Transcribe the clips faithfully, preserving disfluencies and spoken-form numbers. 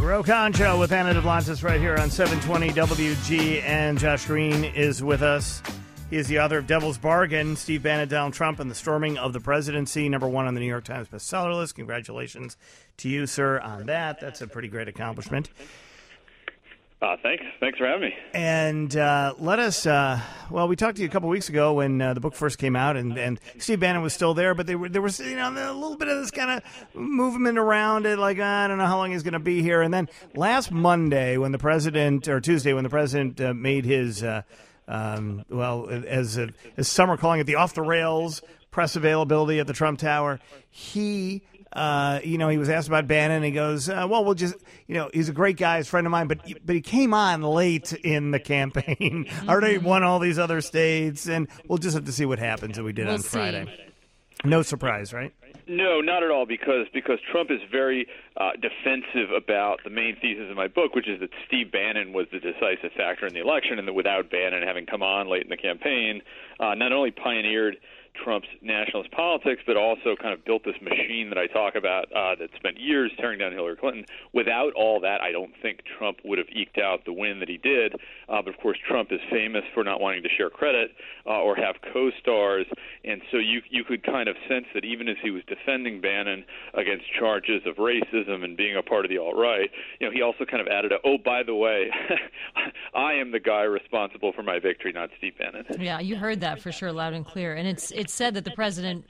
Ro Concho with Anna DeBlantis right here on seven twenty W G, and Josh Green is with us. He is the author of Devil's Bargain, Steve Bannon, Donald Trump, and the Storming of the Presidency, number one on the New York Times bestseller list. Congratulations to you, sir, on that. That's a pretty great accomplishment. Uh, thanks. Thanks for having me. And uh, let us, uh, well, we talked to you a couple weeks ago when uh, the book first came out, and, and Steve Bannon was still there, but they were, there was you know, a little bit of this kind of movement around it, like, I don't know how long he's going to be here. And then last Monday, when the president, or Tuesday, when the president uh, made his, uh, um, well, as, uh, as some are calling it, the off-the-rails press availability at the Trump Tower, he... Uh, you know, he was asked about Bannon, and he goes, uh, well, we'll just, you know, he's a great guy, he's a friend of mine, but but he came on late in the campaign. Mm-hmm. Already won all these other states, and we'll just have to see what happens, and we did we'll on see. Friday. No surprise, right? No, not at all, because because Trump is very uh, defensive about the main thesis of my book, which is that Steve Bannon was the decisive factor in the election, and that without Bannon having come on late in the campaign, uh, not only pioneered Trump's nationalist politics, but also kind of built this machine that I talk about uh, that spent years tearing down Hillary Clinton. Without all that, I don't think Trump would have eked out the win that he did. Uh, but, of course, Trump is famous for not wanting to share credit uh, or have co-stars. And so you you could kind of sense that even as he was defending Bannon against charges of racism and being a part of the alt-right, you know, he also kind of added, a, oh, by the way, I am the guy responsible for my victory, not Steve Bannon. Yeah, you heard that for sure, loud and clear. And it's it's said that the president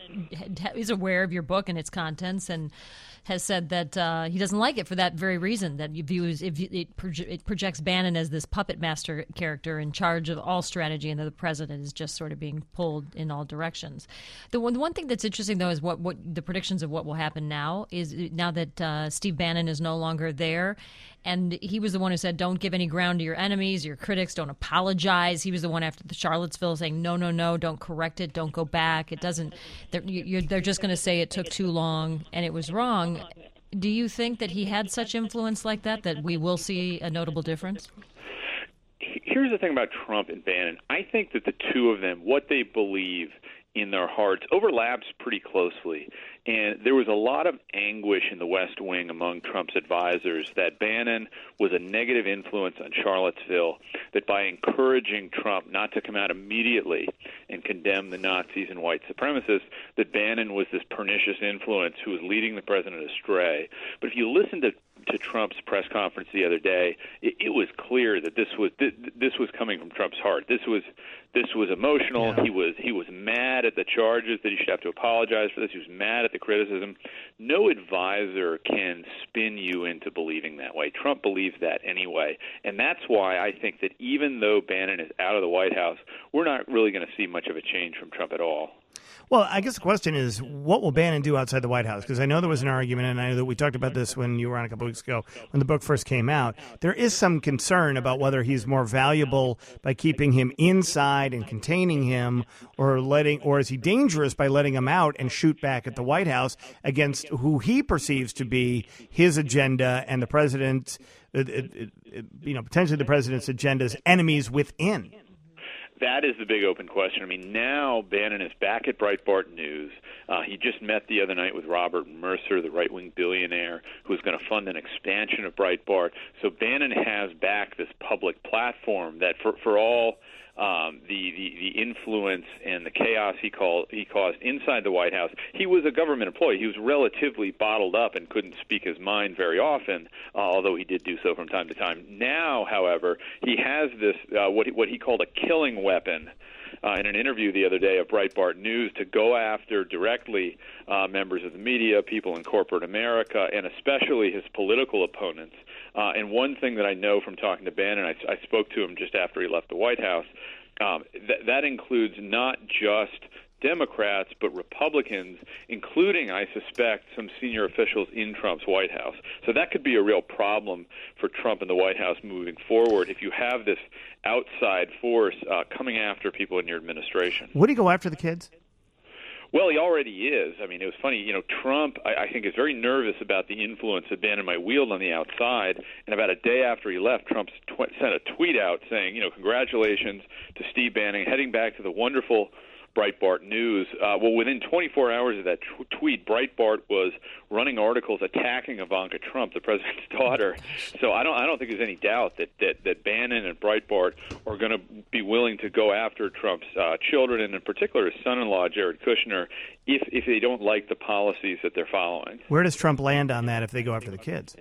is aware of your book and its contents, and has said that uh, he doesn't like it for that very reason, that he views it, it, proje- it projects Bannon as this puppet master character in charge of all strategy, and that the president is just sort of being pulled in all directions. The one, the one thing that's interesting, though, is what, what the predictions of what will happen now is now that uh, Steve Bannon is no longer there. And he was the one who said, don't give any ground to your enemies, your critics, don't apologize. He was the one after the Charlottesville saying, no, no, no, don't correct it, don't go back. It doesn't, they're, you're, they're just going to say it took too long and it was wrong. Do you think that he had such influence like that, that we will see a notable difference? Here's the thing about Trump and Bannon. I think that the two of them, what they believe in their hearts, overlaps pretty closely. And there was a lot of anguish in the West Wing among Trump's advisors that Bannon was a negative influence on Charlottesville, that by encouraging Trump not to come out immediately and condemn the Nazis and white supremacists, that Bannon was this pernicious influence who was leading the president astray. But if you listen to to Trump's press conference the other day, it, it was clear that this was th- this was coming from Trump's heart. This was this was emotional. Yeah. He was he was mad at the charges, that he should have to apologize for this. He was mad at the criticism. No advisor can spin you into believing that way. Trump believes that anyway, and that's why I think that even though Bannon is out of the White House, we're not really going to see much of a change from Trump at all. Well, I guess the question is, what will Bannon do outside the White House? Because I know there was an argument, and I know that we talked about this when you were on a couple weeks ago, when the book first came out. There is some concern about whether he's more valuable by keeping him inside and containing him, or letting, or is he dangerous by letting him out and shoot back at the White House against who he perceives to be his agenda and the president, it, it, it, you know, potentially the president's agenda's enemies within. That is the big open question. I mean, now Bannon is back at Breitbart News. Uh, he just met the other night with Robert Mercer, the right-wing billionaire, who's going to fund an expansion of Breitbart. So Bannon has back this public platform that for, for all um, the, the, the influence and the chaos he, called, he caused inside the White House, he was a government employee. He was relatively bottled up and couldn't speak his mind very often, uh, although he did do so from time to time. Now, however, he has this, uh, what, he, what he called a killing weapon, Uh, in an interview the other day of Breitbart News, to go after directly uh, members of the media, people in corporate America, and especially his political opponents. Uh, and one thing that I know from talking to Bannon, I, I spoke to him just after he left the White House, um, th- that includes not just Democrats, but Republicans, including, I suspect, some senior officials in Trump's White House. So that could be a real problem for Trump and the White House moving forward if you have this outside force uh, coming after people in your administration. Would he go after the kids? Well, he already is. I mean, it was funny. You know, Trump, I, I think, is very nervous about the influence that Bannon might wield on the outside. And about a day after he left, Trump tw- sent a tweet out saying, you know, congratulations to Steve Bannon, heading back to the wonderful Breitbart News. Uh, well, within twenty-four hours of that t- tweet, Breitbart was running articles attacking Ivanka Trump, the president's daughter. So I don't I don't think there's any doubt that that, that Bannon and Breitbart are going to be willing to go after Trump's uh, children, and in particular his son-in-law, Jared Kushner, if if they don't like the policies that they're following. Where does Trump land on that if they go after the kids?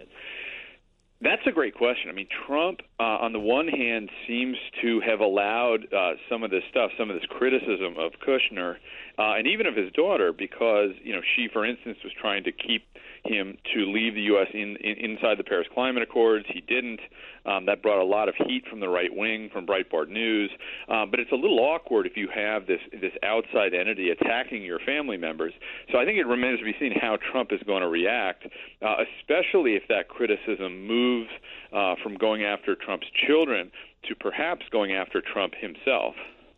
That's a great question. I mean, Trump, uh, on the one hand, seems to have allowed uh, some of this stuff, some of this criticism of Kushner, uh, and even of his daughter, because, you know, she, for instance, was trying to keep him to leave the U S in, in, inside the Paris Climate Accords. He didn't. Um, that brought a lot of heat from the right wing, from Breitbart News. Um, but it's a little awkward if you have this this outside entity attacking your family members. So I think it remains to be seen how Trump is going to react, uh, especially if that criticism moves uh, from going after Trump's children to perhaps going after Trump himself.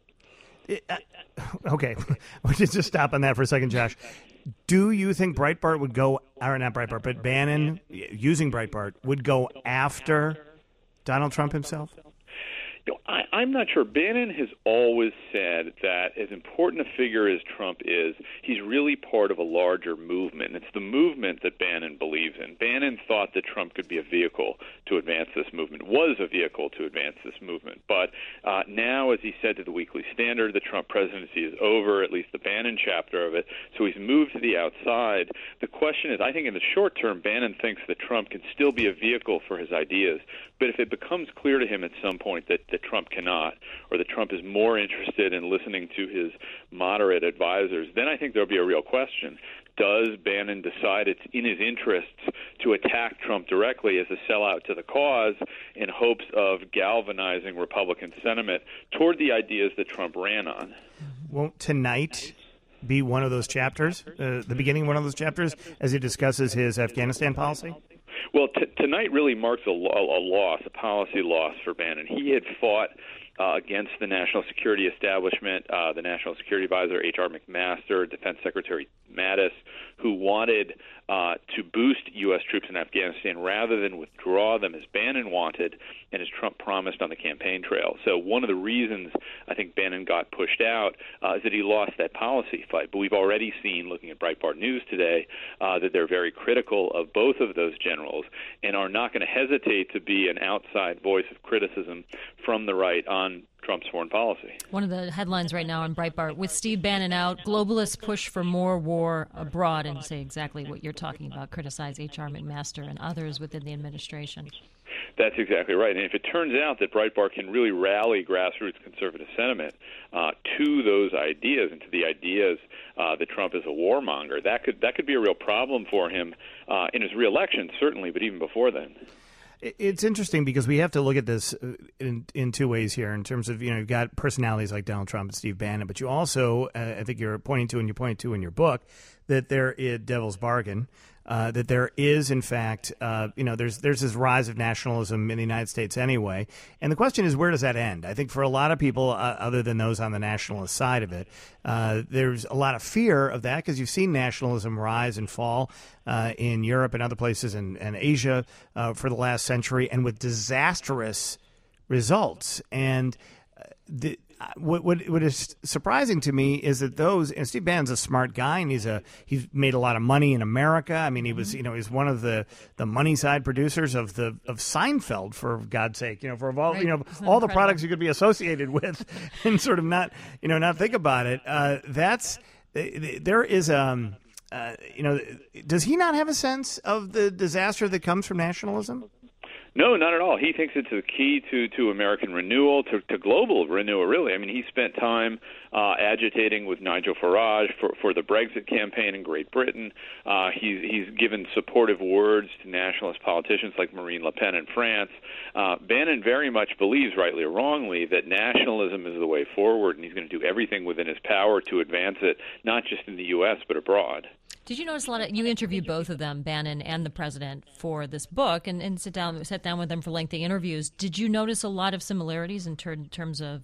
It, uh, okay, we'll just stop on that for a second, Josh. Do you think Breitbart would go, or not Breitbart, but Bannon, using Breitbart, would go after Donald Trump himself? You know, I, I'm not sure. Bannon has always said that as important a figure as Trump is, he's really part of a larger movement. And it's the movement that Bannon believes in. Bannon thought that Trump could be a vehicle to advance this movement, was a vehicle to advance this movement. But uh, now, as he said to the Weekly Standard, the Trump presidency is over, at least the Bannon chapter of it. So he's moved to the outside. The question is, I think in the short term, Bannon thinks that Trump can still be a vehicle for his ideas. But if it becomes clear to him at some point that, that Trump cannot, or that Trump is more interested in listening to his moderate advisors, then I think there'll be a real question. Does Bannon decide it's in his interests to attack Trump directly as a sellout to the cause in hopes of galvanizing Republican sentiment toward the ideas that Trump ran on? Won't tonight be one of those chapters, uh, the beginning of one of those chapters, as he discusses his Afghanistan policy? Well, t- tonight really marks a, lo- a loss, a policy loss for Bannon. He had fought uh, against the national security establishment, uh, the National Security Advisor, H R McMaster, Defense Secretary Mattis, who wanted uh, to boost U S troops in Afghanistan rather than withdraw them as Bannon wanted and as Trump promised on the campaign trail. So one of the reasons I think Bannon got pushed out uh, is that he lost that policy fight. But we've already seen, looking at Breitbart News today, uh, that they're very critical of both of those generals and are not going to hesitate to be an outside voice of criticism from the right on Trump's foreign policy. One of the headlines right now on Breitbart, with Steve Bannon out, globalists push for more war abroad, and say exactly what you're talking about, criticize H R McMaster and others within the administration. That's exactly right. And if it turns out that Breitbart can really rally grassroots conservative sentiment uh, to those ideas and to the ideas uh, that Trump is a warmonger, that could that could be a real problem for him uh, in his reelection, certainly, but even before then. It's interesting because we have to look at this in, in two ways here in terms of, you know, you've got personalities like Donald Trump and Steve Bannon, but you also, uh, I think you're pointing to, and you point to in your book, that there is devil's bargain, uh, that there is, in fact, uh, you know, there's there's this rise of nationalism in the United States anyway. And the question is, where does that end? I think for a lot of people, uh, other than those on the nationalist side of it, uh, there's a lot of fear of that because you've seen nationalism rise and fall uh, in Europe and other places and, and Asia uh, for the last century, and with disastrous results. And uh, the What, what what is surprising to me is that those, and Steve Bannon's a smart guy, and he's a he's made a lot of money in America. I mean, he was you know he's one of the, the money side producers of the of Seinfeld, for God's sake, you know, for all right. you know Isn't all the incredible? products you could be associated with, and sort of not you know not think about it. Uh, that's there is um uh, you know does he not have a sense of the disaster that comes from nationalism? No, not at all. He thinks it's a key to, to American renewal, to, to global renewal, really. I mean, he spent time uh, agitating with Nigel Farage for, for the Brexit campaign in Great Britain. Uh, he's, he's given supportive words to nationalist politicians like Marine Le Pen in France. Uh, Bannon very much believes, rightly or wrongly, that nationalism is the way forward, and he's going to do everything within his power to advance it, not just in the U S, but abroad. Did you notice a lot of, you interviewed both of them, Bannon and the president, for this book, and, and sit down sat down with them for lengthy interviews. Did you notice a lot of similarities in ter- terms of,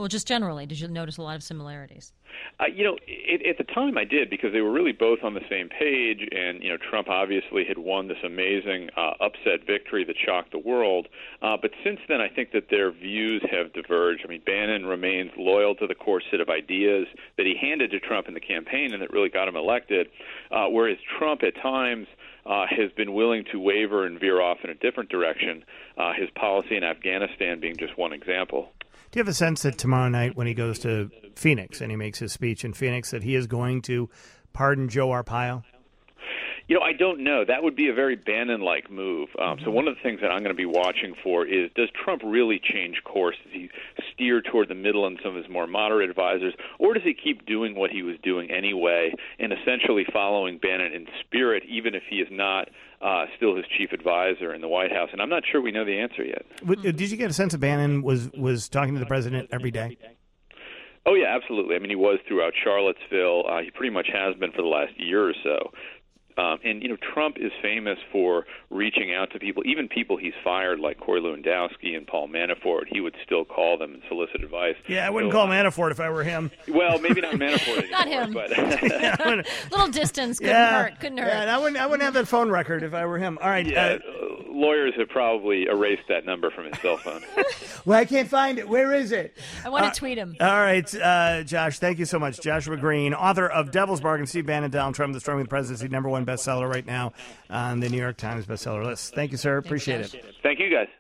Well, just generally, did you notice a lot of similarities? Uh, you know, it, at the time I did, because they were really both on the same page, and, you know, Trump obviously had won this amazing uh, upset victory that shocked the world. Uh, but since then, I think that their views have diverged. I mean, Bannon remains loyal to the core set of ideas that he handed to Trump in the campaign and that really got him elected, uh, whereas Trump at times Uh, has been willing to waver and veer off in a different direction, uh, his policy in Afghanistan being just one example. Do you have a sense that tomorrow night when he goes to Phoenix and he makes his speech in Phoenix that he is going to pardon Joe Arpaio? You know, I don't know. That would be a very Bannon-like move. Um, so one of the things that I'm going to be watching for is, does Trump really change course? Does he steer toward the middle and some of his more moderate advisors, or does he keep doing what he was doing anyway and essentially following Bannon in spirit, even if he is not uh, still his chief advisor in the White House? And I'm not sure we know the answer yet. Did you get a sense that Bannon was, was talking to the president every day? Oh, yeah, absolutely. I mean, he was throughout Charlottesville. Uh, he pretty much has been for the last year or so. Um, and, you know, Trump is famous for reaching out to people, even people he's fired, like Corey Lewandowski and Paul Manafort. He would still call them and solicit advice. Yeah, I wouldn't so, call Manafort if I were him. Well, maybe not Manafort anymore. Not him. But yeah, little distance couldn't yeah, hurt. Couldn't hurt. Yeah, I wouldn't. I wouldn't have that phone record if I were him. All right. Yeah, Uh, lawyers have probably erased that number from his cell phone. Well, I can't find it. Where is it? I want to uh, tweet him. All right, uh, Josh, thank you so much. Joshua Green, author of Devil's Bargain, Steve Bannon, Donald Trump, The Storming the Presidency, number one bestseller right now on the New York Times bestseller list. Thank you, sir. Appreciate Thanks, it. Thank you, guys.